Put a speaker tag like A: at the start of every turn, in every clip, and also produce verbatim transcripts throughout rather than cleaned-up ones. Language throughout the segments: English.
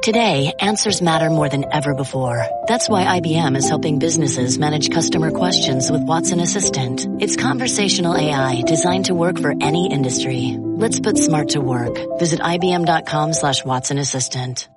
A: Today, answers matter more than ever before. That's why I B M is helping businesses manage customer questions with Watson Assistant. It's conversational A I designed to work for any industry. Let's put smart to work. Visit ibm.com slash Watson Assistant.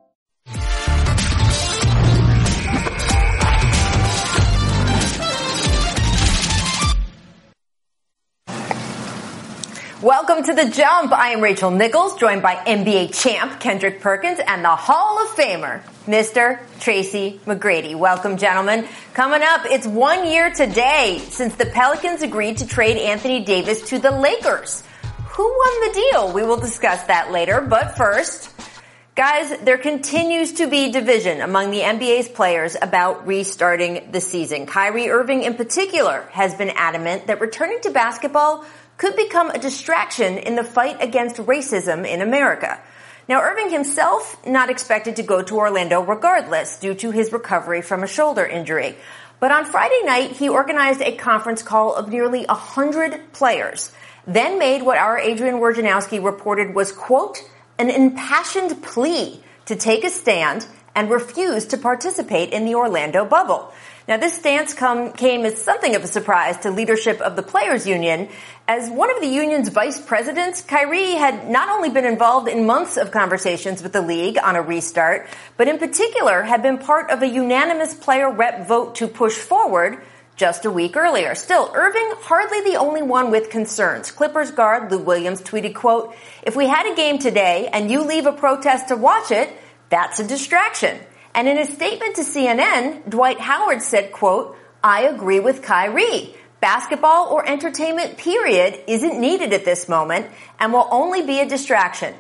B: Welcome to The Jump. I am Rachel Nichols, joined by N B A champ Kendrick Perkins and the Hall of Famer, Mister Tracy McGrady. Welcome, gentlemen. Coming up, it's one year today since the Pelicans agreed to trade Anthony Davis to the Lakers. Who won the deal? We will discuss that later. But first, guys, there continues to be division among the N B A's players about restarting the season. Kyrie Irving in particular has been adamant that returning to basketball could become a distraction in the fight against racism in America. Now, Irving himself not expected to go to Orlando regardless due to his recovery from a shoulder injury. But on Friday night, he organized a conference call of nearly one hundred players, then made what our Adrian Wojnarowski reported was, quote, an impassioned plea to take a stand and refuse to participate in the Orlando bubble. Now, this stance come, came as something of a surprise to leadership of the Players Union. As one of the union's vice presidents, Kyrie had not only been involved in months of conversations with the league on a restart, but in particular had been part of a unanimous player rep vote to push forward just a week earlier. Still, Irving hardly the only one with concerns. Clippers guard Lou Williams tweeted, quote, if we had a game today and you leave a protest to watch it, that's a distraction. And in a statement to C N N, Dwight Howard said, quote, I agree with Kyrie. Basketball or entertainment, period, isn't needed at this moment and will only be a distraction.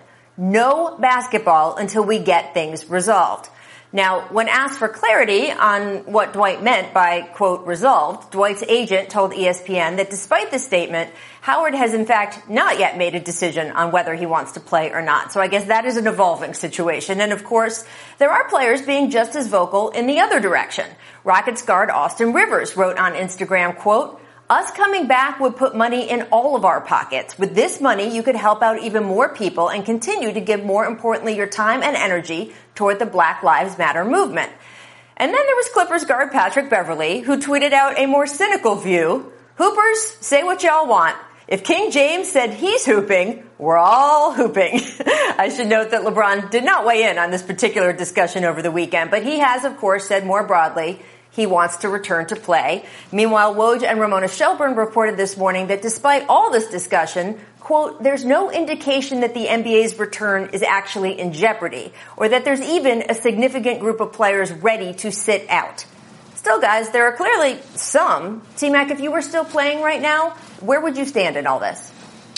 B: No basketball until we get things resolved. Now, when asked for clarity on what Dwight meant by, quote, resolved, Dwight's agent told E S P N that despite the statement, Howard has in fact not yet made a decision on whether he wants to play or not. So I guess that is an evolving situation. And of course, there are players being just as vocal in the other direction. Rockets guard Austin Rivers wrote on Instagram, quote, us coming back would put money in all of our pockets. With this money, you could help out even more people and continue to give, more importantly, your time and energy toward the Black Lives Matter movement. And then there was Clippers guard Patrick Beverley, who tweeted out a more cynical view. Hoopers, say what y'all want. If King James said he's hooping, we're all hooping. I should note that LeBron did not weigh in on this particular discussion over the weekend, but he has, of course, said more broadly he wants to return to play. Meanwhile, Woj and Ramona Shelburne reported this morning that despite all this discussion, quote, there's no indication that the N B A's return is actually in jeopardy or that there's even a significant group of players ready to sit out. Still, guys, there are clearly some. T-Mac, if you were still playing right now, where would you stand in all this?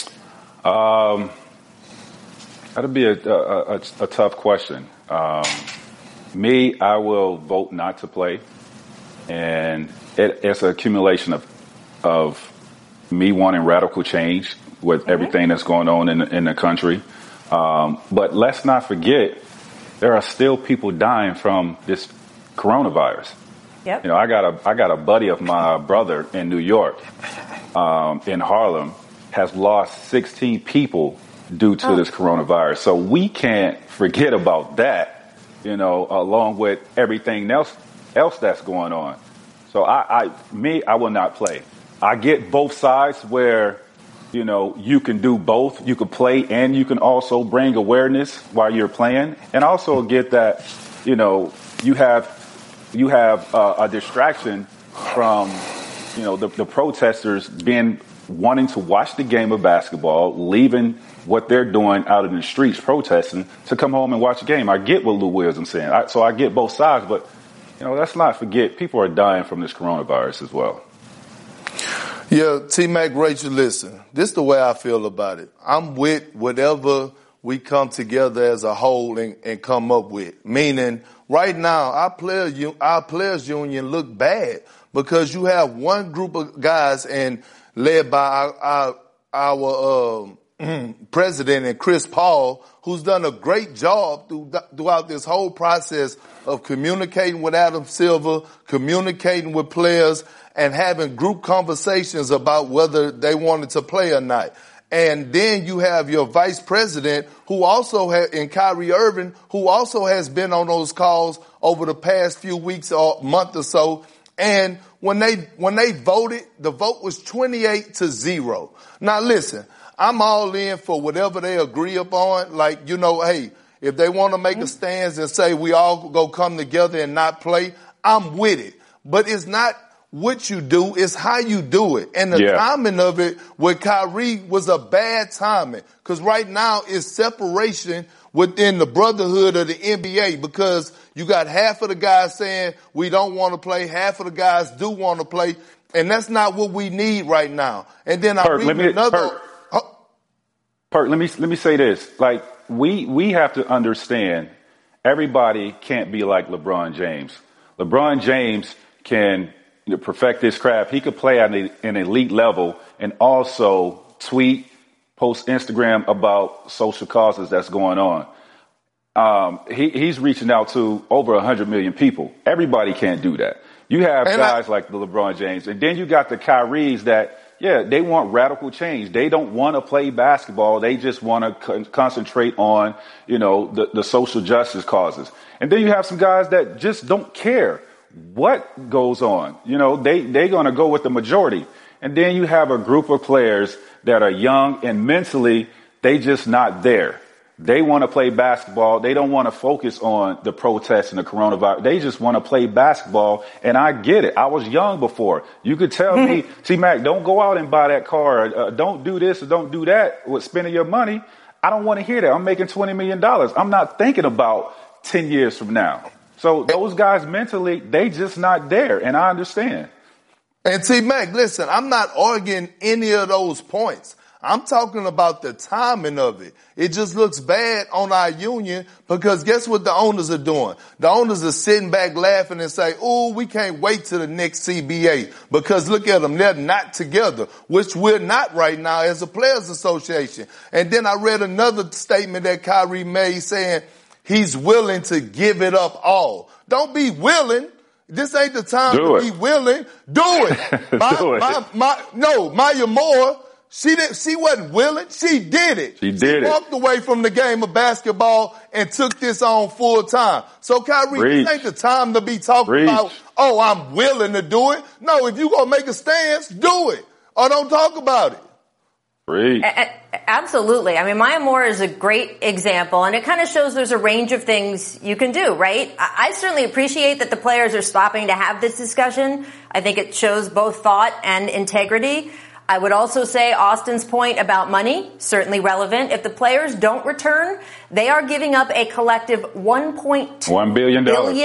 C: Um, that'd be a, a, a, a tough question. Um, me, I will vote not to play. And it, it's an accumulation of of me wanting radical change with mm-hmm. everything that's going on in the, in the country. Um, but let's not forget, there are still people dying from this coronavirus.
B: Yep.
C: You know, I got a I got a buddy of my brother in New York, um, in Harlem, has lost sixteen people due to oh. this coronavirus. So we can't forget about that, you know, along with everything else. else that's going on. So I, I, me, I will not play. I get both sides where, you know, you can do both. You can play and you can also bring awareness while you're playing. And also get that, you know, you have, you have uh, a distraction from, you know, the, the protesters being, wanting to watch the game of basketball, leaving what they're doing out in the streets protesting to come home and watch a game. I get what Lou Williams is saying. I, so I get both sides, but you know, let's not forget, people are dying from this coronavirus as well.
D: Yeah, T-Mac, Rachel, listen, this is the way I feel about it. I'm with whatever we come together as a whole and, and come up with. Meaning, right now, our players, our players union look bad because you have one group of guys and led by our, our, our um, president and Chris Paul, who's done a great job through, throughout this whole process of communicating with Adam Silver, communicating with players, and having group conversations about whether they wanted to play or not. And then you have your vice president who also had, and Kyrie Irving, who also has been on those calls over the past few weeks or month or so. And when they, when they voted, the vote was twenty-eight to zero. Now listen, I'm all in for whatever they agree upon. Like, you know, hey, if they want to make a stance and say we all go come together and not play, I'm with it. But it's not what you do, it's how you do it. And the yeah. timing of it with Kyrie was a bad timing. Because right now it's separation within the brotherhood of the N B A, because you got half of the guys saying we don't want to play, half of the guys do want to play, and that's not what we need right now. And then I
C: Perk,
D: read
C: let me,
D: another...
C: Perk, oh. Perk, let me, let me say this. Like, we, we have to understand everybody can't be like LeBron James. LeBron James can perfect his craft. He could play at an elite level and also tweet, post Instagram about social causes that's going on. Um, he, he's reaching out to over one hundred million people. Everybody can't do that. You have and guys I, like the LeBron James, and then you got the Kyries that, yeah, they want radical change. They don't want to play basketball. They just want to con- concentrate on, you know, the, the social justice causes. And then you have some guys that just don't care what goes on. You know, they, they're going to go with the majority. And then you have a group of players that are young and mentally, they just not there. They want to play basketball. They don't want to focus on the protests and the coronavirus. They just want to play basketball. And I get it. I was young before. You could tell me, T-Mac, don't go out and buy that car. Uh, don't do this or don't do that with spending your money. I don't want to hear that. I'm making twenty million dollars. I'm not thinking about ten years from now. So those guys mentally, they just not there. And I understand.
D: And T-Mac, listen, I'm not arguing any of those points. I'm talking about the timing of it. It just looks bad on our union because guess what the owners are doing? The owners are sitting back laughing and say, oh, we can't wait till the next C B A because look at them. They're not together, which we're not right now as a players association. And then I read another statement that Kyrie made saying he's willing to give it up all. Don't be willing. This ain't the time
C: Do
D: to
C: it.
D: be willing. Do it. My,
C: Do it.
D: My, my, no, Maya Moore. She didn't, she wasn't willing. She did it.
C: She did
D: she
C: it.
D: walked away from the game of basketball and took this on full time. So Kyrie,
C: Preach.
D: this ain't the time to be talking
C: Preach.
D: about, oh, I'm willing to do it. No, if you gonna make a stance, do it. Or don't talk about it.
C: Preach.
B: Absolutely. I mean, Maya Moore is a great example, and it kind of shows there's a range of things you can do, right? I certainly appreciate that the players are stopping to have this discussion. I think it shows both thought and integrity. I would also say Austin's point about money, certainly relevant. If the players don't return, they are giving up a collective one point two billion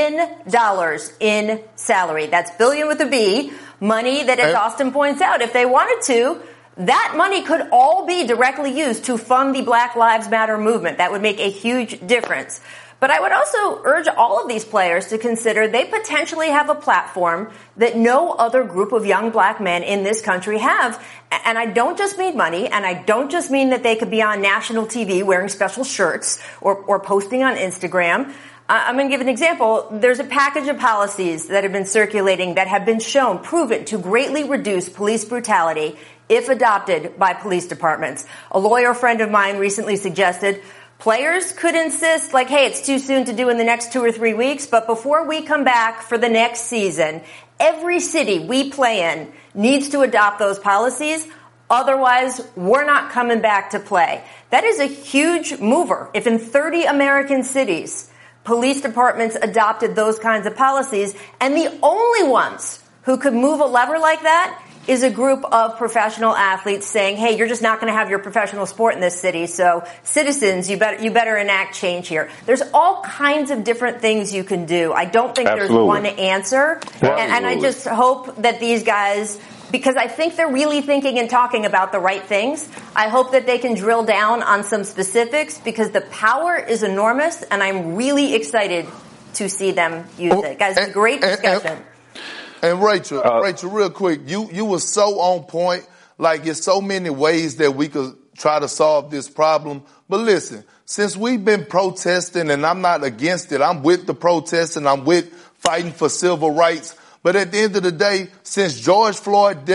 B: dollars in salary. That's billion with a B. Money that, as Austin points out, if they wanted to, that money could all be directly used to fund the Black Lives Matter movement. That would make a huge difference. But I would also urge all of these players to consider they potentially have a platform that no other group of young black men in this country have. And I don't just mean money, and I don't just mean that they could be on national T V wearing special shirts or, or posting on Instagram. Uh, I'm going to give an example. There's a package of policies that have been circulating that have been shown, proven to greatly reduce police brutality if adopted by police departments. A lawyer friend of mine recently suggested players could insist, like, hey, it's too soon to do in the next two or three weeks, but before we come back for the next season, every city we play in needs to adopt those policies. Otherwise, we're not coming back to play. That is a huge mover. If in thirty American cities, police departments adopted those kinds of policies, and the only ones who could move a lever like that is a group of professional athletes saying, hey, you're just not going to have your professional sport in this city, so citizens, you better, you better enact change here. There's all kinds of different things you can do. I don't think
C: Absolutely.
B: There's one answer. And, and I just hope that these guys, because I think they're really thinking and talking about the right things, I hope that they can drill down on some specifics because the power is enormous, and I'm really excited to see them use it. Guys, it's a great discussion.
D: And Rachel,
C: uh,
D: Rachel, real quick, you, you were so on point. Like, there's so many ways that we could try to solve this problem. But listen, since we've been protesting, and I'm not against it, I'm with the protests and I'm with fighting for civil rights. But at the end of the day, since George Floyd's death,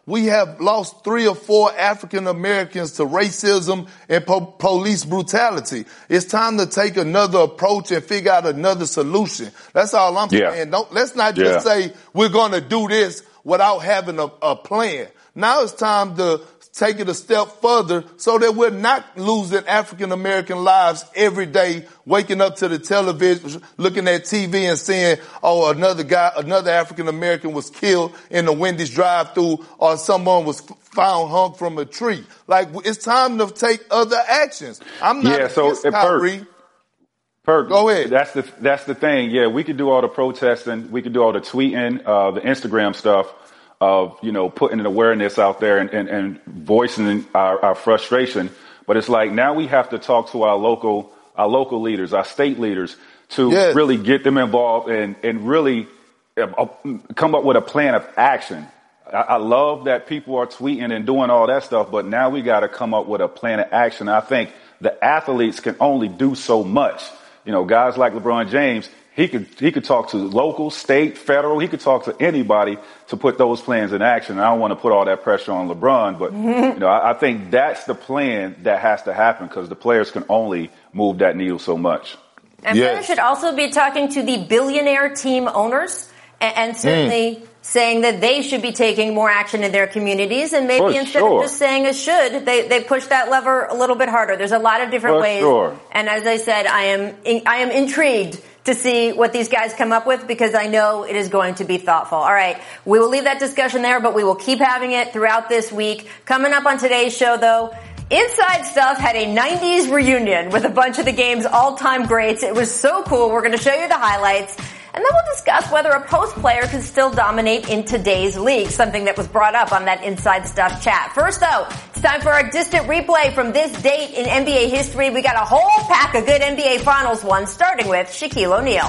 D: we have lost three or four African Americans to racism and po- police brutality. It's time to take another approach and figure out another solution. That's all I'm
C: yeah.
D: saying. Don't, let's not just
C: yeah.
D: say we're going to do this without having a, a plan. Now it's time to take it a step further so that we're not losing African American lives every day, waking up to the television, looking at T V and saying, oh, another guy, another African American was killed in the Wendy's drive-thru, or someone was found hung from a tree. Like, it's time to take other actions. I'm not
C: yeah, so
D: against Kyrie.
C: Perk,
D: go ahead.
C: That's the, that's the thing. Yeah, we could do all the protesting. We could do all the tweeting, uh, the Instagram stuff. Of, you know, putting an awareness out there and, and, and voicing our, our frustration. But it's like now we have to talk to our local, our local leaders, our state leaders to yes. really get them involved and, and really uh, come up with a plan of action. I, I love that people are tweeting and doing all that stuff, but now we got to come up with a plan of action. I think the athletes can only do so much. You know, guys like LeBron James, He could he could talk to local, state, federal. He could talk to anybody to put those plans in action. I don't want to put all that pressure on LeBron, but you know I, I think that's the plan that has to happen because the players can only move that needle so much.
B: And yes. players should also be talking to the billionaire team owners and, and certainly mm. saying that they should be taking more action in their communities. And maybe
C: For
B: instead
C: sure.
B: of just saying a should, they, they push that lever a little bit harder. There's a lot of different
C: For
B: ways.
C: Sure.
B: And as I said, I am I am intrigued to see what these guys come up with because I know it is going to be thoughtful. All right, we will leave that discussion there, but we will keep having it throughout this week. Coming up on today's show, though, Inside Stuff had a nineties reunion with a bunch of the game's all-time greats. It was so cool. We're going to show you the highlights. And then we'll discuss whether a post player can still dominate in today's league, something that was brought up on that Inside Stuff chat. First, though, it's time for our distant replay from this date in N B A history. We got a whole pack of good N B A Finals ones, starting with Shaquille O'Neal.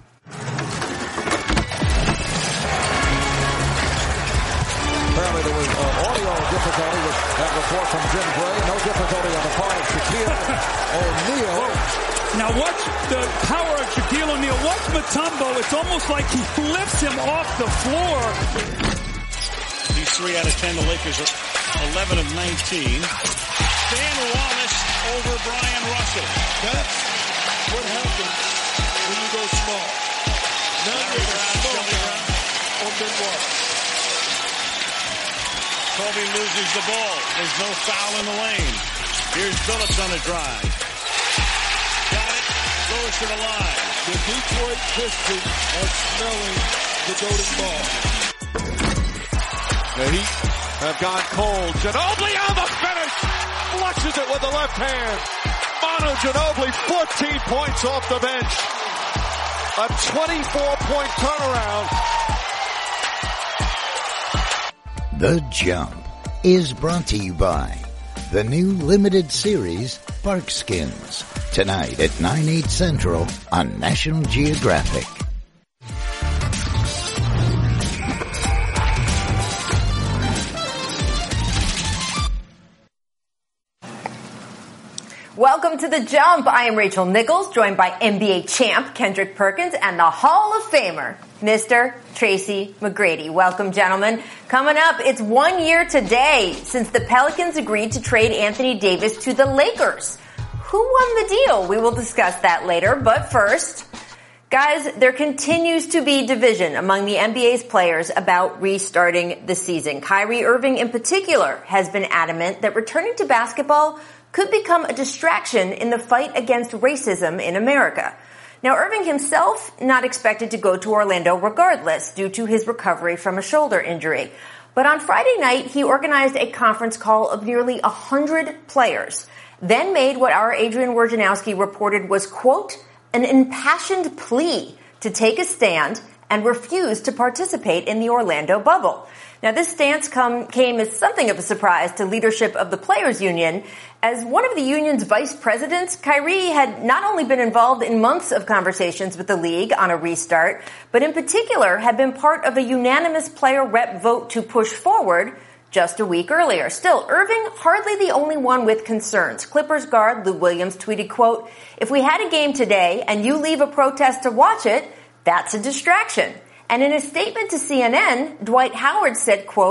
E: Apparently there was uh, audio difficulty with that report from Jim Gray. No difficulty on the part of Shaquille O'Neal.
F: Now watch the power of Shaquille O'Neal. Watch Mutombo. It's almost like he lifts him off the floor.
G: He's three out of ten. The Lakers are eleven of nineteen. Dan Wallace over Brian Russell.
H: That's what happens when you go small. Now you're a small guy on Benoit.
G: Kobe loses the ball. There's no foul in the lane. Here's Phillips on a drive. Got it. Goes to the line.
H: The Detroit Pistons are smelling the golden ball.
E: The Heat have gone cold. Ginobili on the finish. Flushes it with the left hand. Manu Ginobili, fourteen points off the bench. A twenty-four point turnaround.
I: The Jump is brought to you by the new limited series Barkskins, tonight at nine, eight Central on National Geographic.
B: Welcome to The Jump. I am Rachel Nichols, joined by N B A champ Kendrick Perkins and the Hall of Famer, Mister Tracy McGrady. Welcome, gentlemen. Coming up, it's one year today since the Pelicans agreed to trade Anthony Davis to the Lakers. Who won the deal? We will discuss that later. But first, guys, there continues to be division among the N B A's players about restarting the season. Kyrie Irving in particular has been adamant that returning to basketball could become a distraction in the fight against racism in America. Now, Irving himself not expected to go to Orlando regardless due to his recovery from a shoulder injury. But on Friday night, he organized a conference call of nearly one hundred players, then made what our Adrian Wojnarowski reported was, quote, an impassioned plea to take a stand and refuse to participate in the Orlando bubble. Now, this stance come, came as something of a surprise to leadership of the Players Union. As one of the union's vice presidents, Kyrie had not only been involved in months of conversations with the league on a restart, but in particular had been part of a unanimous player rep vote to push forward just a week earlier. Still, Irving hardly the only one with concerns. Clippers guard Lou Williams tweeted, quote, if we had a game today and you leave a protest to watch it, that's a distraction. And in a statement to C N N, Dwight Howard said, quote,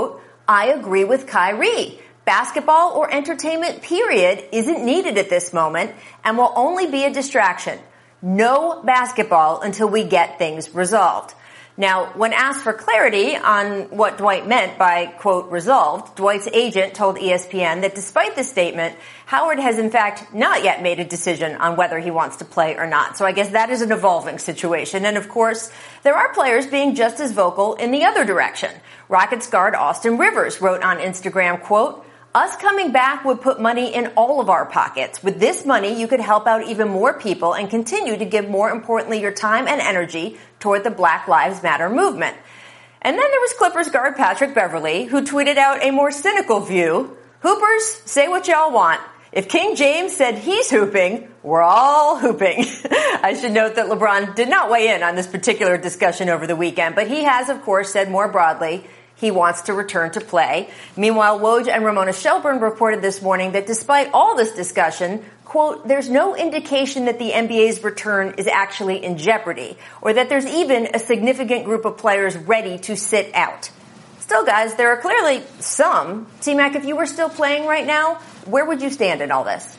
B: I agree with Kyrie. Basketball or entertainment, period, isn't needed at this moment and will only be a distraction. No basketball until we get things resolved. Now, when asked for clarity on what Dwight meant by, quote, resolved, Dwight's agent told E S P N that despite the statement, Howard has in fact not yet made a decision on whether he wants to play or not. So I guess that is an evolving situation. And of course, there are players being just as vocal in the other direction. Rockets guard Austin Rivers wrote on Instagram, quote, us coming back would put money in all of our pockets. With this money, you could help out even more people and continue to give, more importantly, your time and energy toward the Black Lives Matter movement. And then there was Clippers guard Patrick Beverley, who tweeted out a more cynical view. Hoopers, say what y'all want. If King James said he's hooping, we're all hooping. I should note that LeBron did not weigh in on this particular discussion over the weekend, but he has, of course, said more broadly he wants to return to play. Meanwhile, Woj and Ramona Shelburne reported this morning that despite all this discussion, quote, there's no indication that the N B A's return is actually in jeopardy or that there's even a significant group of players ready to sit out. Still, guys, there are clearly some. T-Mac, if you were still playing right now, where would you stand in all this?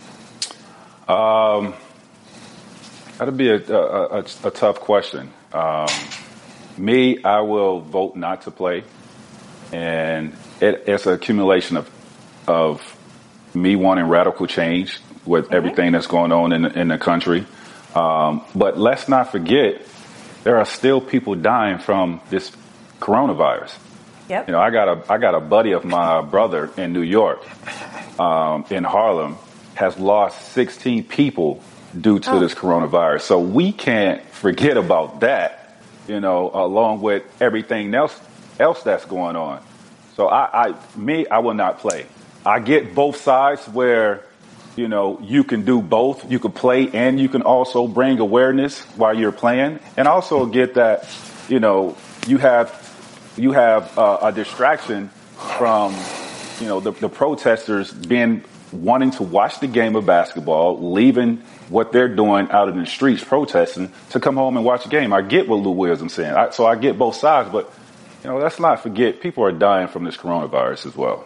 C: Um, that'd be a, a, a, a tough question. Um, me, I will vote not to play. And it, it's an accumulation of of me wanting radical change with mm-hmm. everything that's going on in the, in the country. Um, but let's not forget, there are still people dying from this coronavirus.
B: Yep.
C: You know, I got a I got a buddy of my brother in New York, um, in Harlem, has lost sixteen people due to oh. this coronavirus. So we can't forget about that, you know, along with everything else. else that's going on. So I, I, me, I will not play. I get both sides where, you know, you can do both. You can play and you can also bring awareness while you're playing. And also get that, you know, you have, you have uh, a distraction from, you know, the, the protesters being, wanting to watch the game of basketball, leaving what they're doing out in the streets protesting to come home and watch the game. I get what Lou Williams is saying. I, so I get both sides, but you know, let's not forget, people are dying from this coronavirus as well.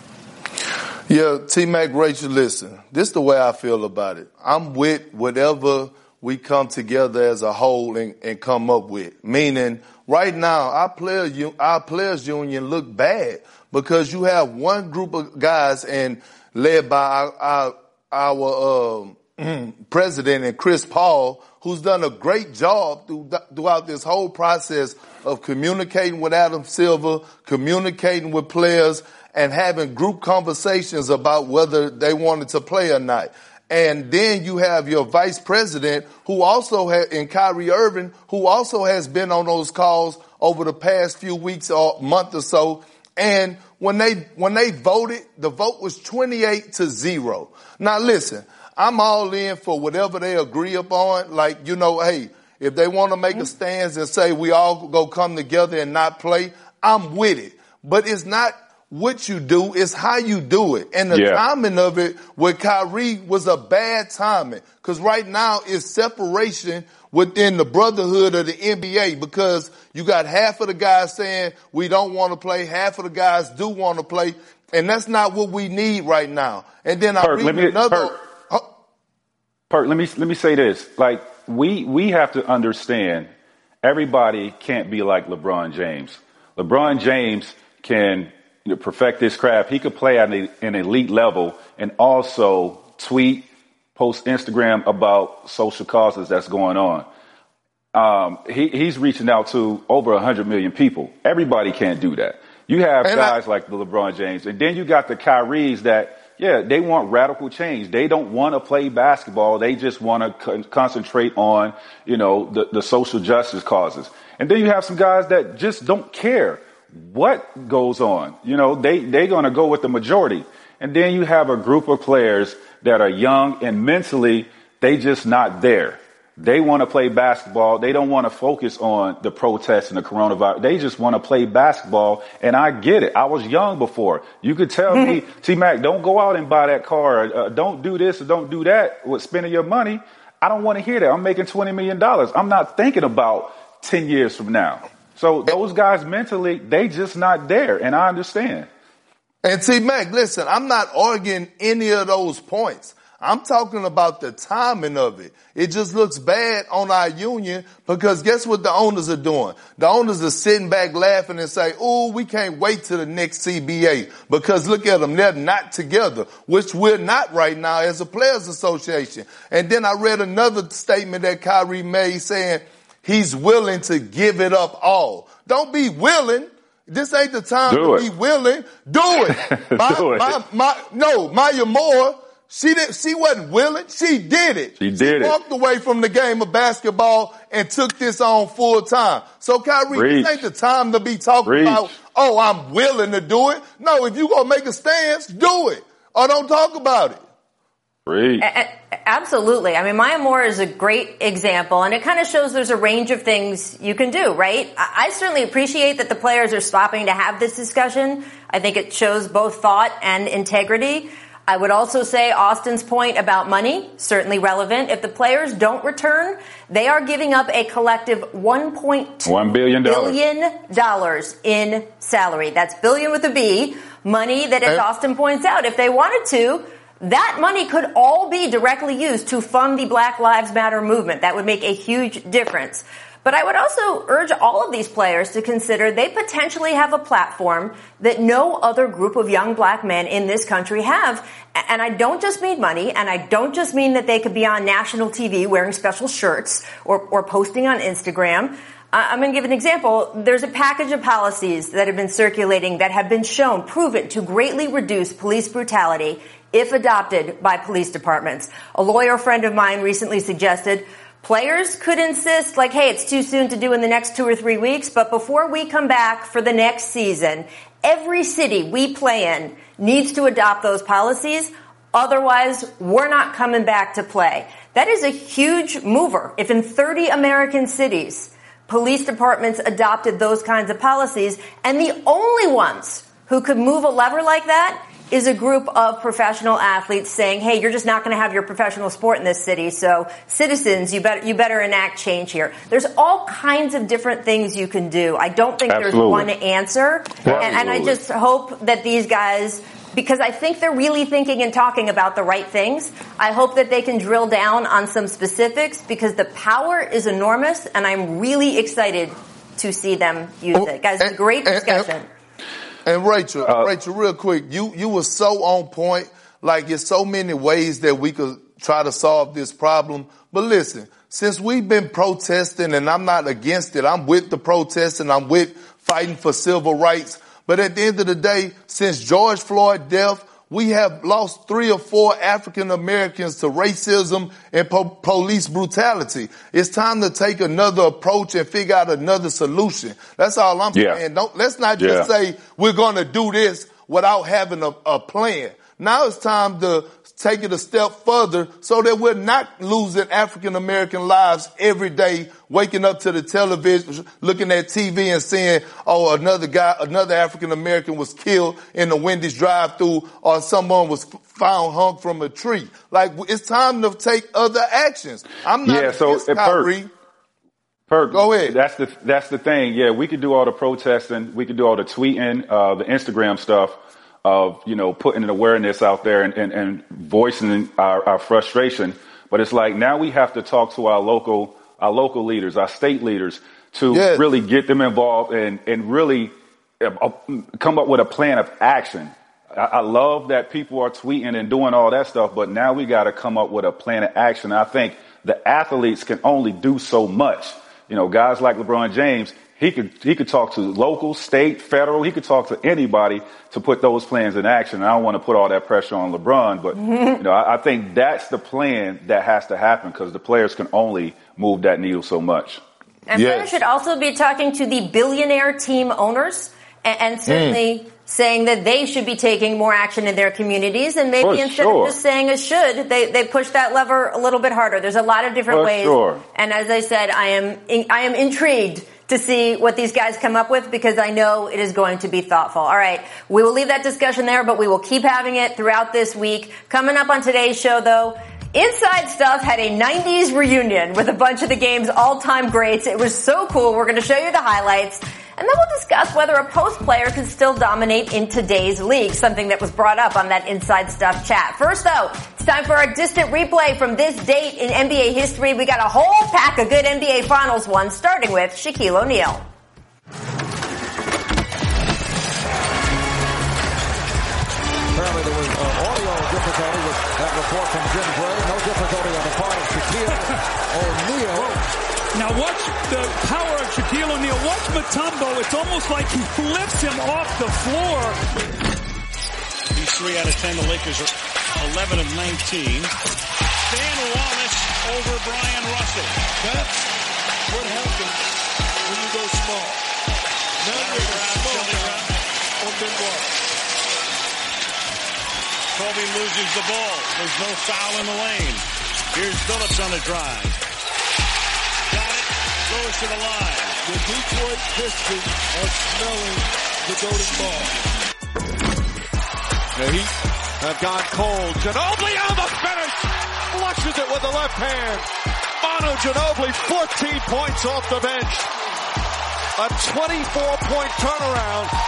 D: Yeah, T-Mac, Rachel, listen, this is the way I feel about it. I'm with whatever we come together as a whole and, and come up with. Meaning, right now, our, player, our players union look bad because you have one group of guys and led by our, our, our uh, president and Chris Paul, who's done a great job through, throughout this whole process of communicating with Adam Silver, communicating with players, and having group conversations about whether they wanted to play or not. And then you have your vice president, who also had, and Kyrie Irving, who also has been on those calls over the past few weeks or month or so. And when they, when they voted, the vote was twenty-eight to zero. Now listen, I'm all in for whatever they agree upon. Like, you know, hey, if they want to make a stance and say we all go come together and not play, I'm with it. But it's not what you do, it's how you do it. And the yeah. timing of it with Kyrie was a bad timing. Because right now it's separation within the brotherhood of the N B A, because you got half of the guys saying we don't want to play, half of the guys do want to play. And that's not what we need right now. And then I read me, another... Perk.
C: Perk, let me let me say this. Like, we we have to understand, everybody can't be like LeBron James. LeBron James can, you know, perfect his craft. He could play at an elite level and also tweet, post Instagram about social causes that's going on. Um, he, he's reaching out to over one hundred million people. Everybody can't do that. You have and guys I, like the LeBron James, and then you got the Kyries that, yeah, they want radical change. They don't want to play basketball. They just want to con- concentrate on, you know, the, the social justice causes. And then you have some guys that just don't care what goes on. You know, they, they're going to go with the majority. And then you have a group of players that are young and mentally, they just not there. They want to play basketball. They don't want to focus on the protests and the coronavirus. They just want to play basketball. And I get it. I was young before. You could tell me, T-Mac, don't go out and buy that car. Uh, don't do this or don't do that with spending your money. I don't want to hear that. I'm making twenty million dollars. I'm not thinking about ten years from now. So those guys mentally, they just not there. And I understand.
D: And T-Mac, listen, I'm not arguing any of those points. I'm talking about the timing of it. It just looks bad on our union because guess what the owners are doing? The owners are sitting back laughing and say, oh, we can't wait till the next C B A because look at them. They're not together, which we're not right now as a players association. And then I read another statement that Kyrie made saying he's willing to give it up all. Don't be willing. This ain't the time
C: Do
D: to
C: it.
D: be willing. Do it. My,
C: Do it.
D: My, my, no, Maya Moore. She didn't, she wasn't willing. She did it.
C: She did
D: she
C: it.
D: walked away from the game of basketball and took this on full time. So Kyrie,
C: Reach.
D: this ain't the time to be talking
C: Reach.
D: about, oh, I'm willing to do it. No, if you gonna make a stance, do it. Or don't talk about it.
C: Reach.
B: Absolutely. I mean, Maya Moore is a great example, and it kind of shows there's a range of things you can do, right? I certainly appreciate that the players are stopping to have this discussion. I think it shows both thought and integrity. I would also say Austin's point about money, certainly relevant. If the players don't return, they are giving up a collective one point two billion dollars in salary. That's billion with a B. Money that, as Austin points out, if they wanted to, that money could all be directly used to fund the Black Lives Matter movement. That would make a huge difference. But I would also urge all of these players to consider they potentially have a platform that no other group of young black men in this country have. And I don't just mean money, and I don't just mean that they could be on national T V wearing special shirts or, or posting on Instagram. I'm going to give an example. There's a package of policies that have been circulating that have been shown, proven to greatly reduce police brutality if adopted by police departments. A lawyer friend of mine recently suggested players could insist, like, hey, it's too soon to do in the next two or three weeks, but before we come back for the next season, every city we play in needs to adopt those policies. Otherwise, we're not coming back to play. That is a huge mover. If in thirty American cities, police departments adopted those kinds of policies, and the only ones who could move a lever like that is a group of professional athletes saying, hey, you're just not going to have your professional sport in this city, so citizens, you better you better enact change here. There's all kinds of different things you can do. I don't think
C: Absolutely.
B: there's one answer. And, and I just hope that these guys, because I think they're really thinking and talking about the right things, I hope that they can drill down on some specifics because the power is enormous, and I'm really excited to see them use it. Guys, it's a great discussion.
D: And, and, And Rachel, uh, Rachel, real quick, you, you were so on point. Like, there's so many ways that we could try to solve this problem. But listen, since we've been protesting, and I'm not against it, I'm with the protesting, I'm with fighting for civil rights. But at the end of the day, since George Floyd's death, we have lost three or four African Americans to racism and po- police brutality. It's time to take another approach and figure out another solution. That's all I'm
C: yeah.
D: saying. Don't, let's not just
C: yeah.
D: say we're going to do this without having a, a plan. Now it's time to take it a step further so that we're not losing African American lives every day, waking up to the television, looking at T V and saying, oh, another guy, another African American was killed in the Wendy's drive-thru, or someone was found hung from a tree. Like, it's time to take other actions. I'm not
C: yeah, so
D: against Kyrie.
C: Perk,
D: go ahead.
C: That's the that's the thing. Yeah, we could do all the protesting, we could do all the tweeting, uh, the Instagram stuff of, you know, putting an awareness out there and, and, and voicing our, our frustration. But it's like now we have to talk to our local our local leaders, our state leaders, to
D: yes.
C: really get them involved and and really uh, come up with a plan of action. I, I love that people are tweeting and doing all that stuff, but now we got to come up with a plan of action. I think the athletes can only do so much. You know, guys like LeBron James, he could he could talk to local, state, federal. He could talk to anybody to put those plans in action. I don't want to put all that pressure on LeBron, but you know, I, I think that's the plan that has to happen because the players can only move that needle so much.
B: And
D: yes.
B: players should also be talking to the billionaire team owners and, and certainly mm. saying that they should be taking more action in their communities. And maybe
C: For
B: instead
C: sure.
B: of just saying a should, they, they push that lever a little bit harder. There's a lot of different
C: For
B: ways.
C: Sure.
B: And as I said, I am I am intrigued to see what these guys come up with because I know it is going to be thoughtful. All right, we will leave that discussion there, but we will keep having it throughout this week. Coming up on today's show, though, Inside Stuff had a nineties reunion with a bunch of the game's all-time greats. It was so cool. We're going to show you the highlights. And then we'll discuss whether a post player can still dominate in today's league, something that was brought up on that Inside Stuff chat. First, though, it's time for our distant replay from this date in N B A history. We got a whole pack of good N B A Finals ones, starting with Shaquille O'Neal.
E: Apparently there was uh, audio difficulty with that report from Jim Gray. No difficulty on the part of Shaquille O'Neal.
F: Now watch the power of Shaquille O'Neal. Watch Mutombo. It's almost like he lifts him off the floor.
G: He's three out of ten. The Lakers are eleven of nineteen. Stan Wallace over Brian Russell.
H: That's what happens when you go small. Now you're a small guy on Benoit.
G: Kobe loses the ball. There's no foul in the lane. Here's Phillips on the drive. Got it. Goes to the line.
H: The Detroit Pistons are smelling the golden ball.
E: The Heat have gone cold. Ginobili on the finish. Flushes it with the left hand. Manu Ginobili, fourteen points off the bench. A twenty-four point turnaround.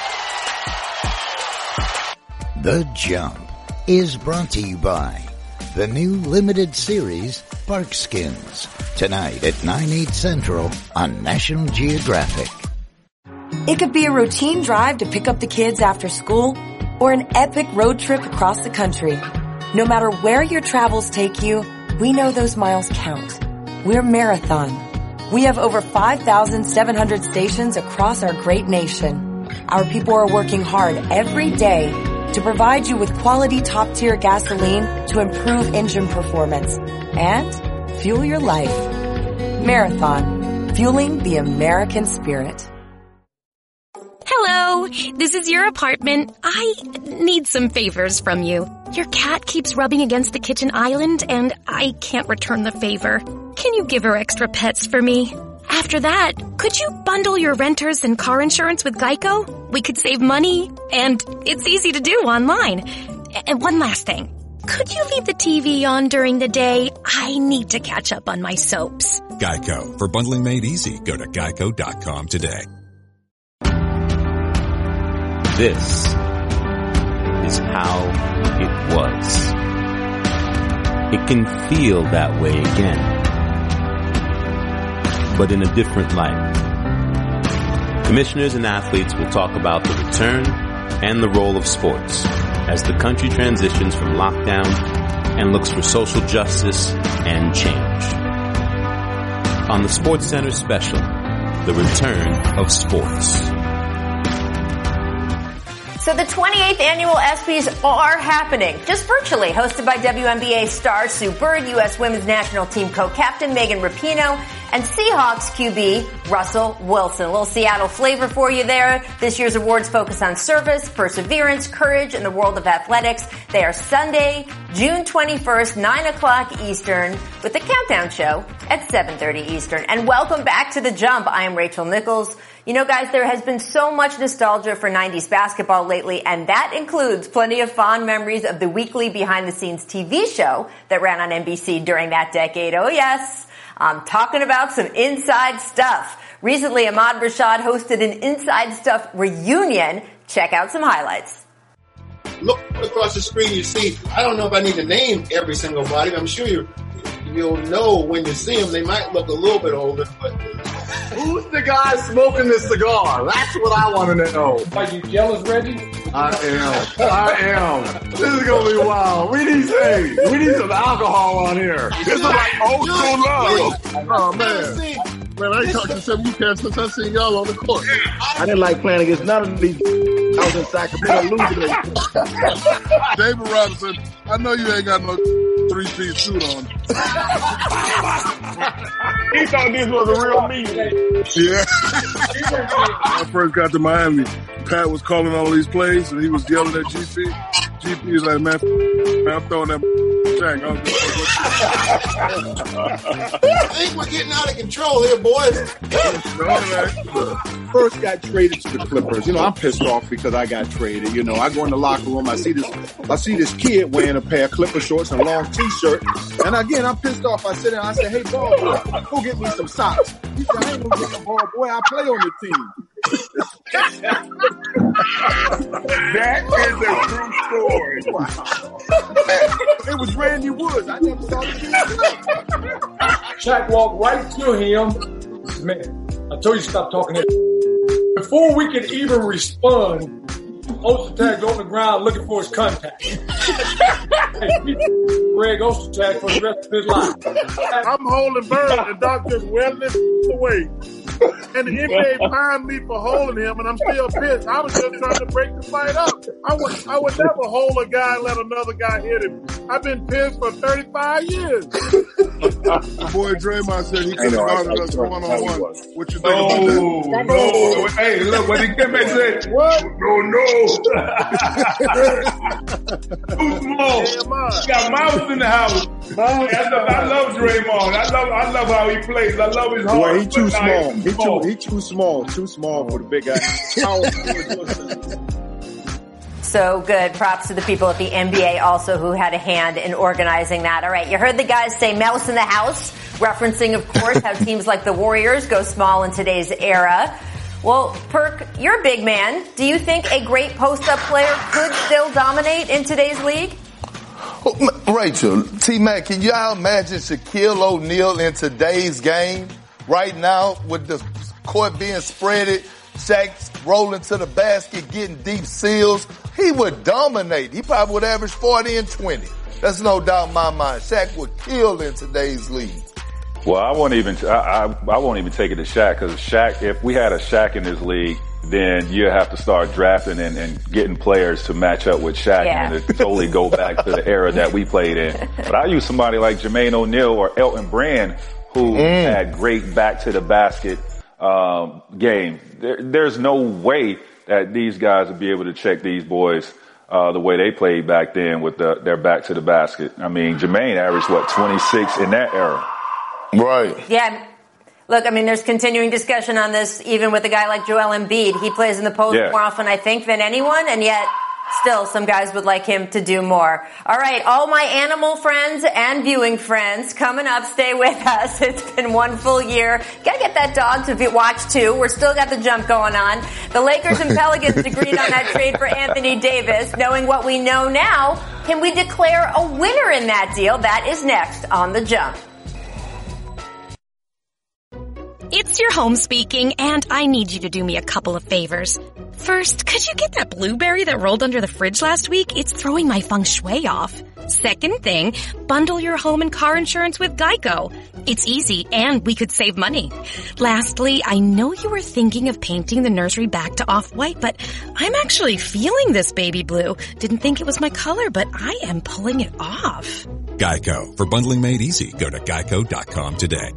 I: The Jump is brought to you by the new limited series Parkskins, tonight at nine, eight central on National Geographic.
J: It could be a routine drive to pick up the kids after school or an epic road trip across the country. No matter where your travels take you, we know those miles count. We're Marathon. We have over five thousand seven hundred stations across our great nation. Our people are working hard every day to provide you with quality top-tier gasoline to improve engine performance and fuel your life. Marathon, fueling the American spirit.
K: Hello, this is your apartment. I need some favors from you. Your cat keeps rubbing against the kitchen island and I can't return the favor. Can you give her extra pets for me? After that, could you bundle your renters and car insurance with Geico? We could save money, and it's easy to do online. And one last thing. Could you leave the T V on during the day? I need to catch up on my soaps.
L: Geico. For bundling made easy, go to geico dot com today.
M: This is how it was. It can feel that way again, but in a different light. Commissioners and athletes will talk about the return and the role of sports as the country transitions from lockdown and looks for social justice and change. On the Sports Center special, The Return of Sports.
B: So the twenty-eighth annual ESPYs are happening, just virtually, hosted by W N B A star Sue Bird, U S Women's National Team co-captain Megan Rapinoe, and Seahawks Q B Russell Wilson. A little Seattle flavor for you there. This year's awards focus on service, perseverance, courage, and the world of athletics. They are Sunday, June twenty-first, nine o'clock Eastern, with the Countdown Show at seven thirty Eastern. And welcome back to The Jump. I am Rachel Nichols. You know, guys, there has been so much nostalgia for nineties basketball lately, and that includes plenty of fond memories of the weekly behind-the-scenes T V show that ran on N B C during that decade. Oh, yes, I'm talking about some Inside Stuff. Recently, Ahmad Rashad hosted an Inside Stuff reunion. Check out some highlights.
N: Look across the screen, you see, I don't know if I need to name every single body. I'm sure you, you'll know when you see them. They might look a little bit older, but...
O: Who's the guy smoking this cigar? That's what I want to know.
P: Are you jealous, Reggie?
O: I am. I am. This is going to be wild. We need hey, we need some alcohol on here. This is like old school love. Oh, man.
Q: Man, I ain't talked to some of you cats since I seen y'all on the court.
O: I didn't like playing against none of these. I was in Sacramento losing it.
Q: David Robinson, I know you ain't got no three-piece suit on.
O: He thought this was a real meeting.
Q: Yeah. When I first got to Miami, Pat was calling all these plays, and he was yelling at G P. G P was like, man, man I'm throwing that tank.
N: I think we're getting out of control here, boys.
O: First got traded to the Clippers. You know, I'm pissed off because I got traded. You know, I go in the locker room, I see this, I see this kid wearing a pair of Clipper shorts and a long t-shirt. And again, I'm pissed off. I sit there and I say, hey, ball boy, go get me some socks. He said, I ain't gonna get some ball boy. I play on the team.
Q: That is a true story. Wow. It was Randy Woods. I never saw the kid.
P: Shaq walked right to him. Man, I told you to stop talking to him. Before we could even respond, Ostertag on the ground looking for his contact. Greg Ostertag for the rest of his life.
Q: I'm holding Bird, and Doc just welding it away. And the N B A fined me for holding him, and I'm still pissed. I was just trying to break the fight up. I would, I would never hold a guy and let another guy hit him. I've been pissed for thirty-five years.
O: Boy, Draymond said he could have guarded us one on one. What you think
P: no,
O: about that?
P: No, no. Hey, look, when he came back and said, what? No, no. Too small. He got mouths in the house. I love, I love Draymond. I love, I love how he plays. I love his heart.
O: Boy, he too small. He too, he too small. Too small for the big guy.
B: So good. Props to the people at the N B A also who had a hand in organizing that. All right, you heard the guys say mouse in the house, referencing, of course, how teams like the Warriors go small in today's era. Well, Perk, you're a big man. Do you think a great post-up player could still dominate in today's league?
D: Rachel, T-Mac, can y'all imagine Shaquille O'Neal in today's game right now with the court being spreaded, Shaq rolling to the basket, getting deep seals? He would dominate. He probably would average forty and twenty. That's no doubt in my mind. Shaq would kill in today's league.
C: Well, I won't even, I, I, I won't even take it to Shaq, because Shaq, if we had a Shaq in this league, then you have to start drafting and, and getting players to match up with Shaq yeah. and to totally go back to the era that we played in. But I use somebody like Jermaine O'Neal or Elton Brand, who mm. had great back to the basket um, game. There, there's no way that these guys would be able to check these boys uh, the way they played back then with the, their back to the basket. I mean, Jermaine averaged, what, twenty-six in that era.
D: Right.
B: Yeah. Look, I mean, there's continuing discussion on this, even with a guy like Joel Embiid. He plays in the post yeah. more often, I think, than anyone, and yet still some guys would like him to do more. All right, all my animal friends and viewing friends, coming up, stay with us. It's been one full year. Gotta get that dog to watch, too. We're still got the jump going on. The Lakers and Pelicans agreed on that trade for Anthony Davis. Knowing what we know now, can we declare a winner in that deal? That is next on The Jump.
K: It's your home speaking, and I need you to do me a couple of favors. First, could you get that blueberry that rolled under the fridge last week? It's throwing my feng shui off. Second thing, bundle your home and car insurance with Geico. It's easy, and we could save money. Lastly, I know you were thinking of painting the nursery back to off-white, but I'm actually feeling this baby blue. Didn't think it was my color, but I am pulling it off.
L: Geico. For bundling made easy, go to geico dot com today.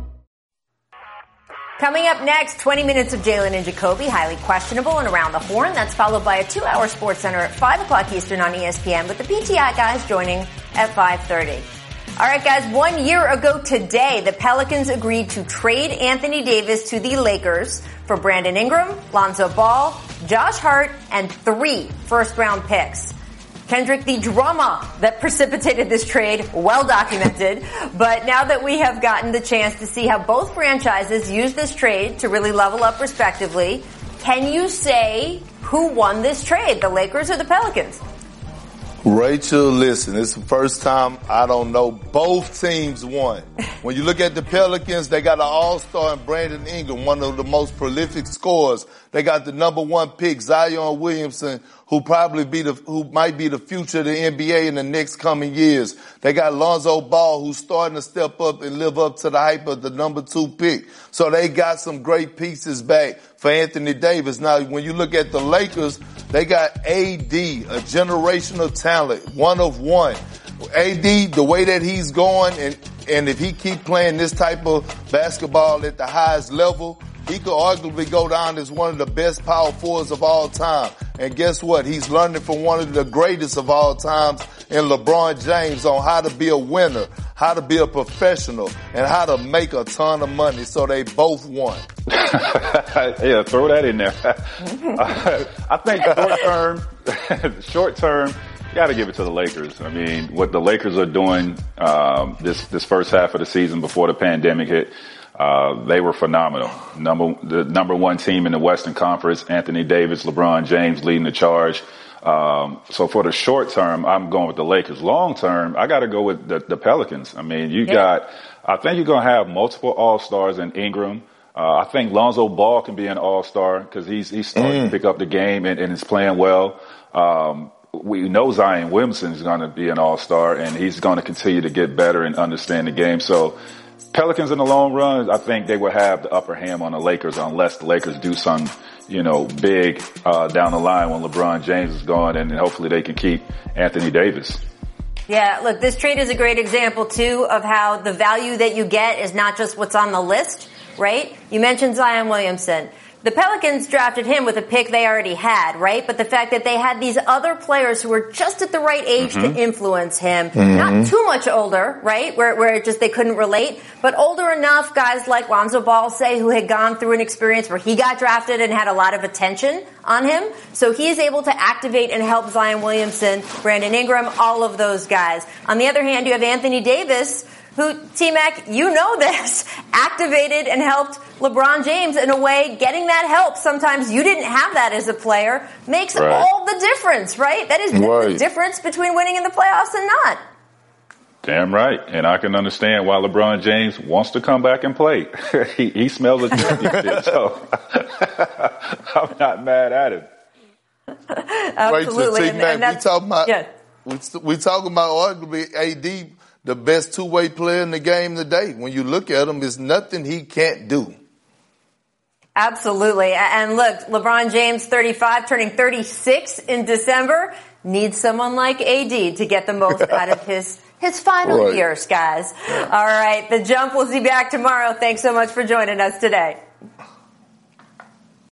B: Coming up next, twenty minutes of Jalen and Jacoby, highly questionable and around the horn. That's followed by a two-hour Sports Center at five o'clock Eastern on E S P N with the P T I guys joining at five thirty. All right, guys, one year ago today, the Pelicans agreed to trade Anthony Davis to the Lakers for Brandon Ingram, Lonzo Ball, Josh Hart, and three first-round picks. Kendrick, the drama that precipitated this trade, well documented. But now that we have gotten the chance to see how both franchises use this trade to really level up respectively, can you say who won this trade, the Lakers or the Pelicans?
D: Rachel, listen, it's the first time I don't know. Both teams won. When you look at the Pelicans, they got an all-star in Brandon Ingram, one of the most prolific scorers. They got the number one pick, Zion Williamson, who probably be the, who might be the future of the N B A in the next coming years. They got Lonzo Ball, who's starting to step up and live up to the hype of the number two pick. So they got some great pieces back for Anthony Davis. Now, when you look at the Lakers, they got A D, a generational talent, one of one. A D, the way that he's going, and, and if he keep playing this type of basketball at the highest level, he could arguably go down as one of the best power forwards of all time. And guess what? He's learning from one of the greatest of all times in LeBron James on how to be a winner, how to be a professional, and how to make a ton of money. So they both won.
C: Yeah, throw that in there. I think short term, short term, you got to give it to the Lakers. I mean, what the Lakers are doing um, this this first half of the season before the pandemic hit, Uh, they were phenomenal. Number, the number one team in the Western Conference, Anthony Davis, LeBron James leading the charge. Um, so for the short term, I'm going with the Lakers. Long term, I got to go with the, the Pelicans. I mean, you yeah. got, I think you're going to have multiple All-Stars in Ingram. Uh, I think Lonzo Ball can be an All-Star because he's, he's starting mm. to pick up the game and, and is playing well. Um, we know Zion Williamson is going to be an All-Star and he's going to continue to get better and understand the game. So Pelicans in the long run, I think they will have the upper hand on the Lakers unless the Lakers do some, you know, big uh, down the line when LeBron James is gone, and hopefully they can keep Anthony Davis.
B: Yeah, look, this trade is a great example, too, of how the value that you get is not just what's on the list, right? You mentioned Zion Williamson. The Pelicans drafted him with a pick they already had, right? But the fact that they had these other players who were just at the right age mm-hmm. to influence him, mm-hmm. not too much older, right? Where, where it just they couldn't relate, but older enough, guys like Lonzo Ball, say, who had gone through an experience where he got drafted and had a lot of attention on him. So he is able to activate and help Zion Williamson, Brandon Ingram, all of those guys. On the other hand, you have Anthony Davis, who, T-Mac, you know this, activated and helped LeBron James in a way. Getting that help, sometimes you didn't have that as a player, makes right. all the difference, right? That is right. the difference between winning in the playoffs and not.
C: Damn right. And I can understand why LeBron James wants to come back and play. he, he smells a championship, so I'm not mad at him.
B: Absolutely.
D: Right,
B: and, and
D: we talking about,
B: yeah.
D: we, we talking about arguably A D, the best two-way player in the game today. When you look at him, there's nothing he can't do.
B: Absolutely. And look, LeBron James, thirty-five, turning thirty-six in December, needs someone like A D to get the most out of his his final right. years, guys. All right. The Jump will see you back tomorrow. Thanks so much for joining us today.